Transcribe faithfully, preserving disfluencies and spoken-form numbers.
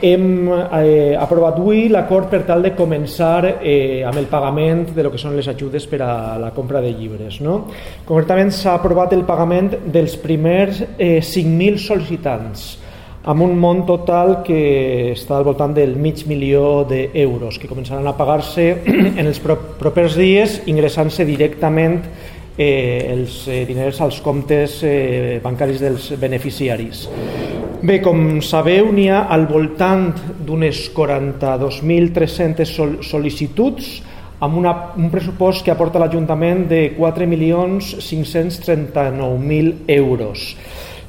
Hem eh, aprovat avui l'acord per tal de començar eh, amb el pagament de lo que són les ajudes per a la compra de llibres, no? Concretament s'ha aprovat el pagament dels primers eh, cinc mil sol·licitants, amb un munt total que està al voltant del mig milió d'euros, que començaran a pagar-se en els propers dies, ingressant-se directament eh, els eh, diners als comptes eh, bancaris dels beneficiaris. Bé, com sabeu, n'hi ha al voltant d'unes quaranta-dos mil tres-centes sol sol·licituds amb una, un pressupost que aporta l'Ajuntament de quatre milions cinc-cents trenta-nou mil euros.